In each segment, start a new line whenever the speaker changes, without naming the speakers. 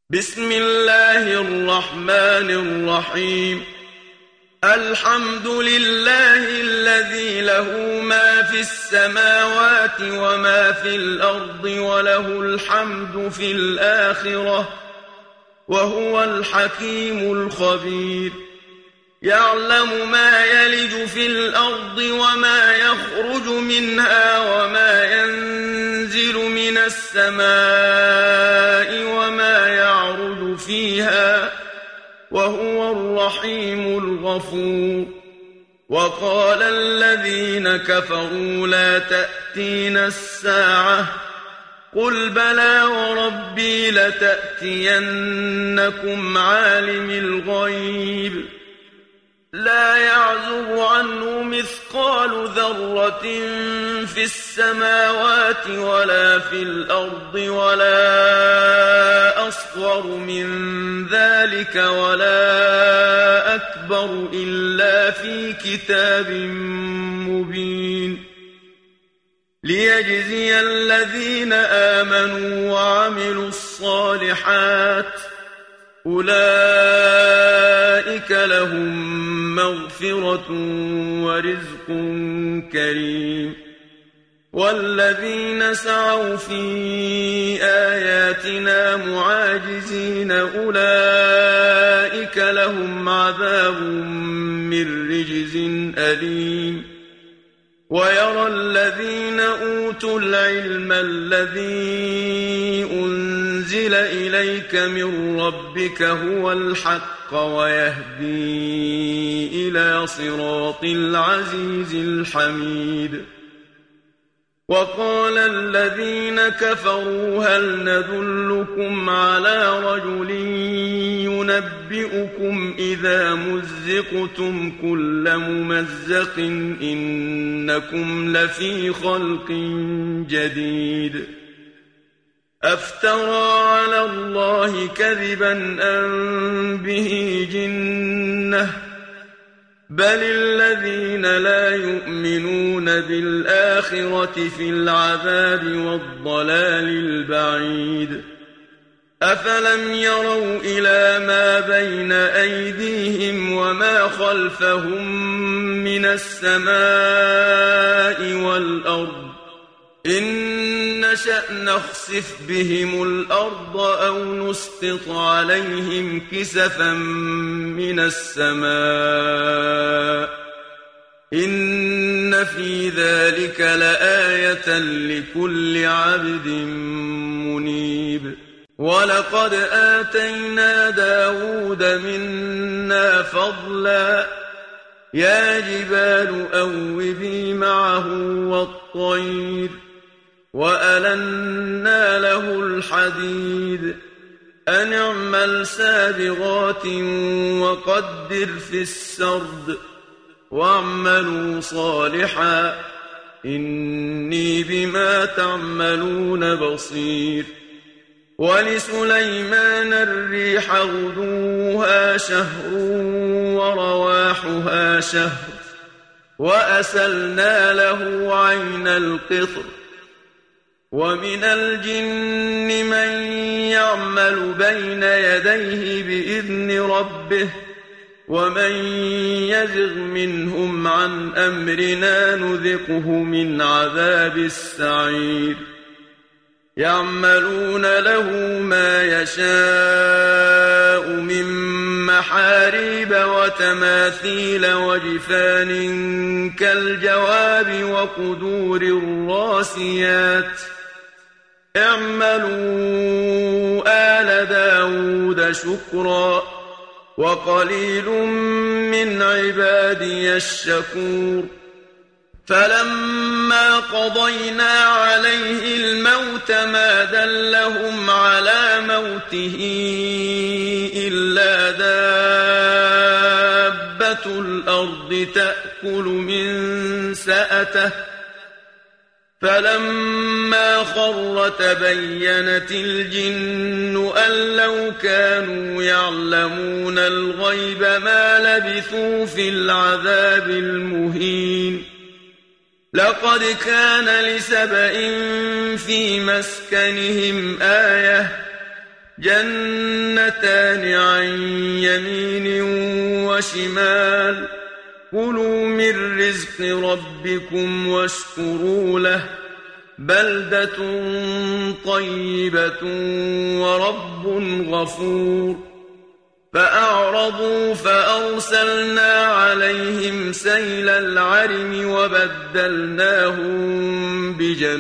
بسم الله الرحمن الرحيم. الحمد لله الذي له ما في السماوات وما في الأرض وله الحمد في الآخرة وهو الحكيم الخبير. يعلم ما يلج في الأرض وما يخرج منها وما ينزل من السماء وما يعرج فيها وهو الرحيم الغفور. وقال الذين كفروا لا تأتينا الساعة قل بلى وربي لتأتينكم عالم الغيب لا يعزب عنه مثقال ذرة في السماوات ولا في الأرض ولا أصغر من ذلك ولا أكبر إلا في كتاب مبين. ليجزي الذين آمنوا وعملوا الصالحات أولئك لهم مغفرة ورزق كريم. والذين سعوا في آياتنا معاجزين أولئك لهم عذاب من رجز أليم. ويرى الذين أوتوا العلم الذي أنزل إليك من ربك هو الحق ويهدي إلى صراط العزيز الحميد. وقال الذين كفروا هل ندلكم على رجل ينبئكم إذا مزقتم كل ممزق إنكم لفي خلق جديد. أفترى على الله كذبا أم به جنة بل الذين لا يؤمنون بالآخرة في العذاب والضلال البعيد. أفلم يروا إلى ما بين أيديهم وما خلفهم من السماء والأرض إن نشأ نخسف بهم الأرض أو نسقط عليهم كسفا من السماء إن في ذلك لآية لكل عبد منيب. ولقد آتينا داود منا فضلا يا جبال أوبي معه والطير وألنا له الحديد أن اعمل سابغات وقدر في السرد واعملوا صالحا إني بما تعملون بصير. ولسليمان الريح غدوها شهر ورواحها شهر وأسلنا له عين القطر. ومن الجن من يعمل بين يديه بإذن ربه ومن يزغ منهم عن أمرنا نذقه من عذاب السعير. يعملون له ما يشاء من محاريب وتماثيل وجفان كالجواب وقدور الراسيات اعملوا آل داود شكرا وقليل من عبادي الشكور. فلما قضينا عليه الموت ما دلهم على موته إلا دابة الأرض تأكل من سأته فلما خر تبينت الجن أن لو كانوا يعلمون الغيب ما لبثوا في العذاب المهين. لقد كان لسبإ في مسكنهم آية جنتان عن يمين وشمال كلوا من رزق ربكم واشكروا له بلدة طيبة ورب غفور فأعرضوا فأرسلنا عليهم سيل العرم وبدلناهم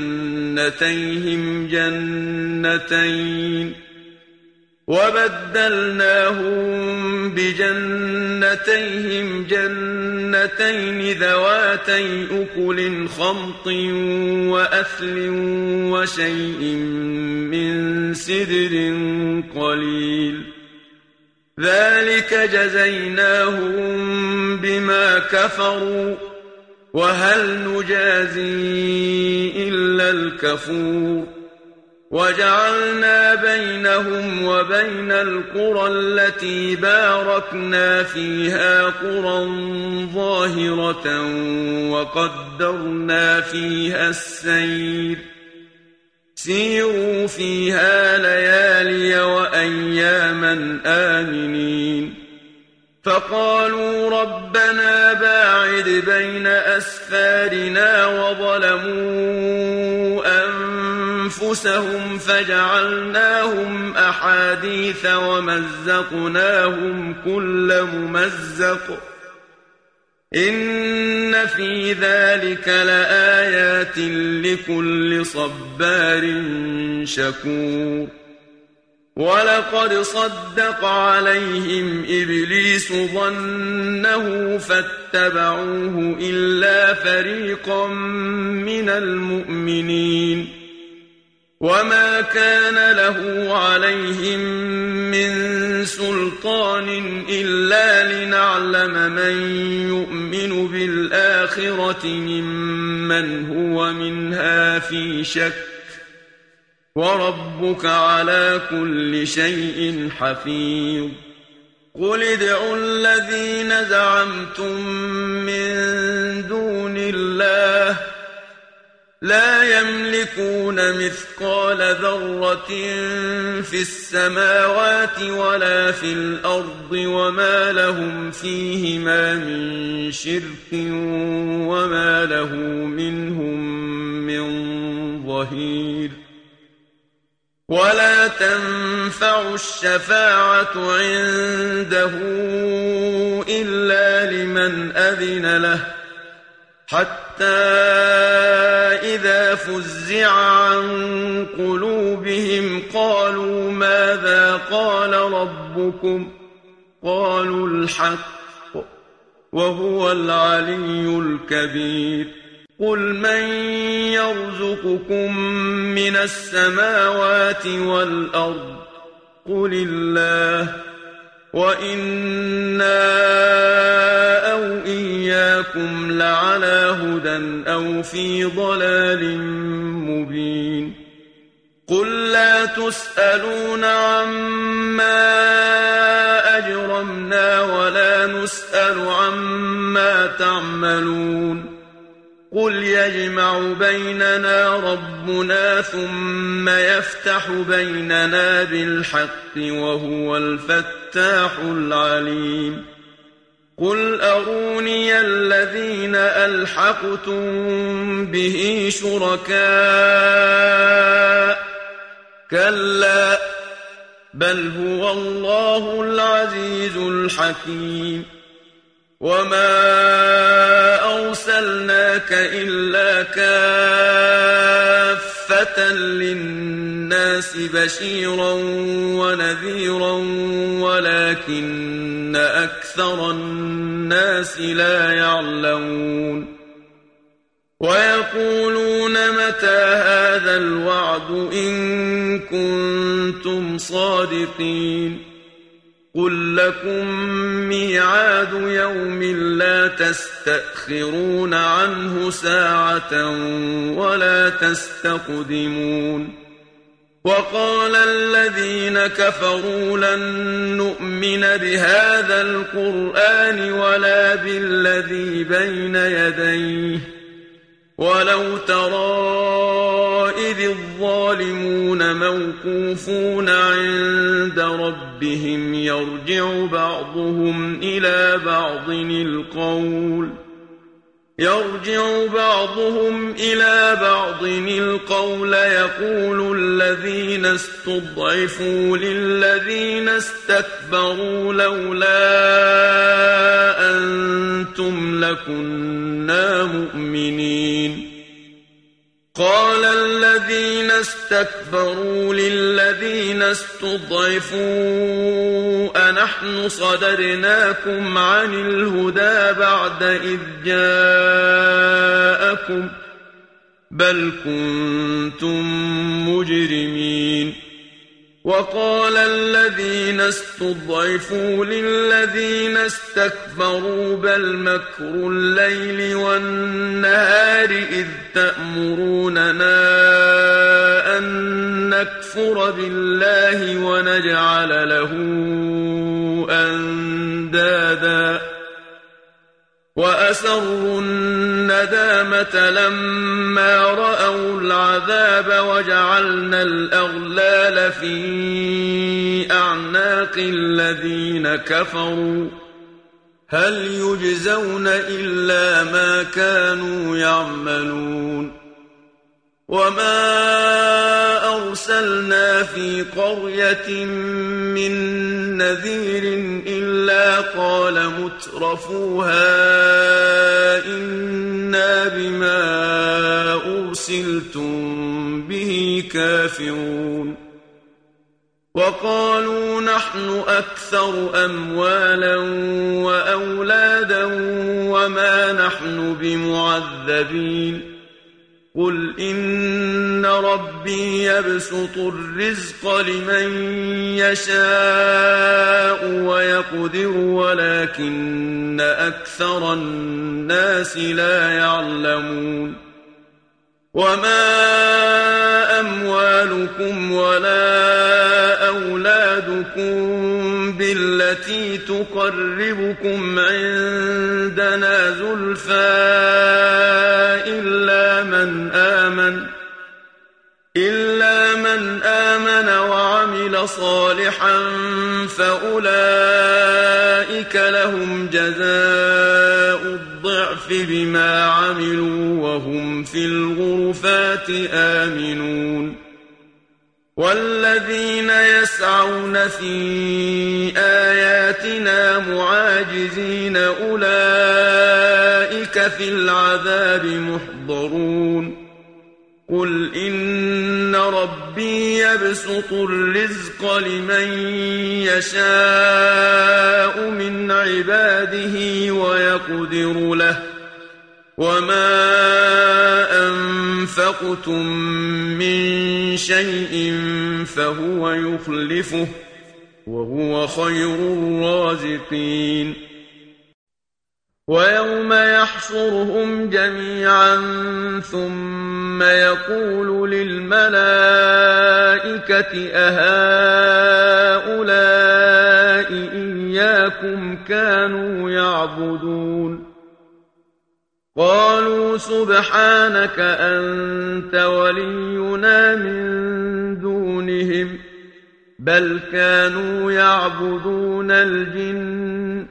بجنتيهم جنتين ذواتي أكل خمط وأثل وشيء من سدر قليل ذلك جزيناهم بما كفروا وهل نجازي إلا الكفور وجعلنا بينهم وبين القرى التي باركنا فيها قرى ظاهرة وقدرنا فيها السير سيروا فيها ليالي وأياما آمنين فقالوا ربنا باعد بين أسفارنا وظلموا أنفسهم فجعلناهم أحاديث ومزقناهم كل ممزق إن في ذلك لآيات لكل صبار شكور ولقد صدق عليهم إبليس ظنه فاتبعوه إلا فريقا من المؤمنين وما كان له عليهم من سلطان إلا لنعلم من يؤمن بالآخرة ممن هو منها في شك وربك على كل شيء حفيظ قل ادعوا الذين زعمتم من دون الله لا يملكون مثقال ذرة في السماوات ولا في الأرض وما لهم فيهما من شرك وما له منهم من ظهير ولا تنفع الشفاعة عنده إلا لمن أذن له حتى إذا فزع عن قلوبهم قالوا ماذا قال ربكم قالوا الحق وهو العلي الكبير قل من يرزقكم من السماوات والأرض قل الله وإنا أو إياكم لعلى هدى أو في ضلال مبين قل لا تسألون عما أجرمنا ولا نسأل عما تعملون قل يجمع بيننا ربنا ثم يفتح بيننا بالحق وهو الفتاح العليم قل أروني الذين ألحقتم به شركاء كلا بل هو الله العزيز الحكيم وما أرسلناك إلا كافة للناس بشيرا ونذيرا ولكن أكثر الناس لا يعلمون ويقولون متى هذا الوعد إن كنتم صادقين قل لكم ميعاد يوم لا تستأخرون عنه ساعة ولا تستقدمون وقال الذين كفروا لن نؤمن بهذا القرآن ولا بالذي بين يديه ولو ترى إذ الظالمون موقوفون عند ربهم يرجع بعضهم إلى بعض القول يقول الذين استضعفوا للذين استكبروا لولا أنتم لكنا مؤمنين قال الذين استكبروا للذين استضعفوا أنحن صدرناكم عن الهدى بعد إذ جاءكم بل كنتم مجرمين وقال الذين استضعفوا للذين استكبروا بل مكر الليل والنهار إذ تأمروننا أن نكفر بالله ونجعل له أندادا وأسروا الندامة لما رأوا العذاب وجعلنا الأغلال في أعناق الذين كفروا هل يجزون إلا ما كانوا يعملون وما أرسلنا في قرية من نذير إلا قال مترفوها إنا بما أرسلتم به كافرون وقالوا نحن أكثر أموالا وأولادا وما نحن بمعذبين قل إن ربي يبسط الرزق لمن يشاء ويقدر ولكن أكثر الناس لا يعلمون وما أموالكم ولا أولادكم بالتي تقربكم عندنا زلفى إلا من آمن وعمل صالحا فأولئك لهم جزاء الضعف بما عملوا وهم في الغرفات آمنون والذين يسعون في آياتنا معاجزين أولئك في العذاب محضرون قل إن ربي يبسط الرزق لمن يشاء من عباده ويقدر له وما أنفقتم من شيء فهو يخلفه وهو خير الرازقين ويوم يحشرهم جميعا ثم يقول للملائكة أهؤلاء إياكم كانوا يعبدون قالوا سبحانك أنت ولينا من دونهم بل كانوا يعبدون الجن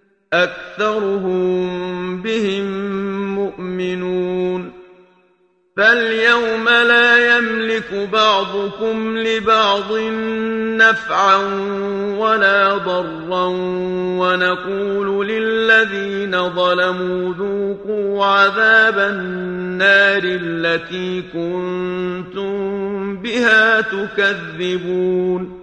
أكثرهم بهم مؤمنون فاليوم لا يملك بعضكم لبعض نفعا ولا ضرا ونقول للذين ظلموا ذوقوا عذاب النار التي كنتم بها تكذبون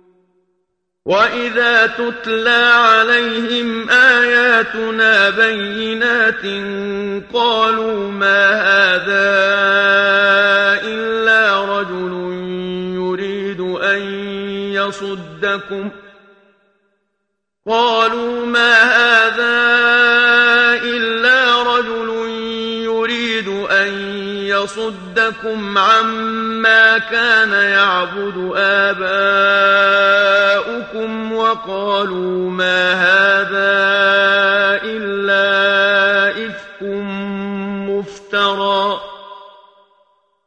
وإذا تتلى عليهم آياتنا بينات قالوا ما هذا إلا رجل يريد أن يصدكم عما كان يعبد آباؤكم وقالوا ما هذا إلا إفك مفترى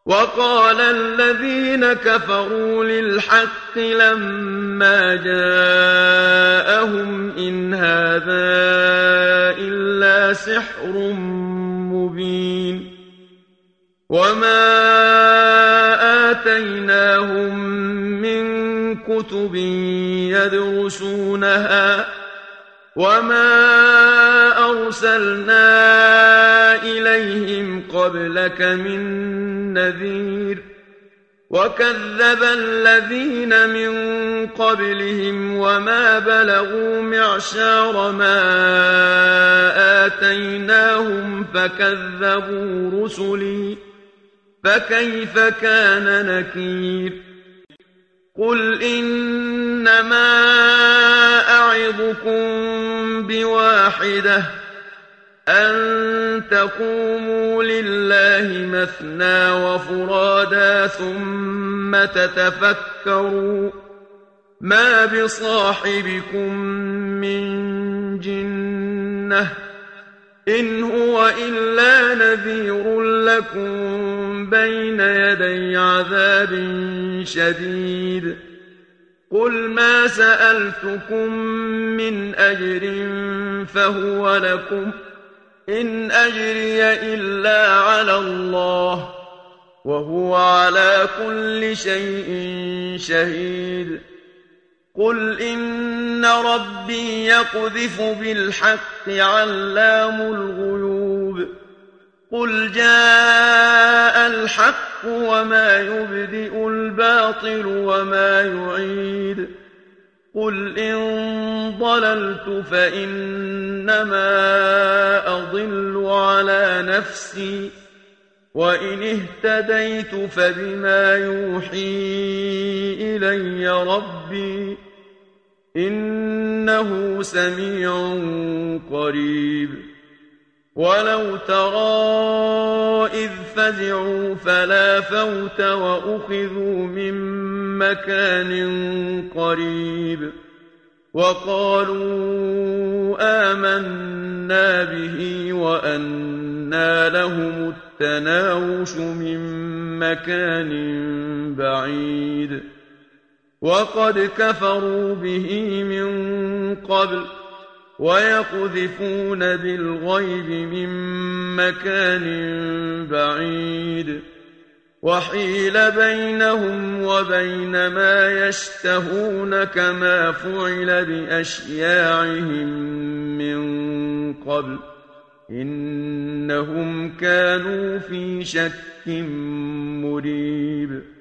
وقال الذين كفروا للحق لما جاءهم إن هذا إلا سحر مبين وما آتيناهم من كتب يدرسونها وما أرسلنا إليهم قبلك من نذير وكذب الذين من قبلهم وما بلغوا معشار ما آتيناهم فكذبوا رسلي فكيف كان نكير قل إنما أعظكم بواحدة أن تقوموا لله مثنى وفرادا ثم تتفكروا ما بصاحبكم من جنة إن هو إلا نذير لكم بين يدي عذاب شديد قل ما سألتكم من أجر فهو لكم إن أجري إلا على الله وهو على كل شيء شهيد قل إن ربي يقذف بالحق علام الغيوب قل جاء الحق وما يبدئ الباطل وما يعيد قل إن ضللت فإنما أضل على نفسي وإن اهتديت فبما يوحي إلي ربي إنه سميع قريب ولو ترى إذ فزعوا فلا فوت وأخذوا من مكان قريب وقالوا آمنا به وأنى لهم التناوش من مكان بعيد وقد كفروا به من قبل ويقذفون بالغيب من مكان بعيد وحيل بينهم وبين ما يشتهون كما فعل بأشياعهم من قبل إنهم كانوا في شك مريب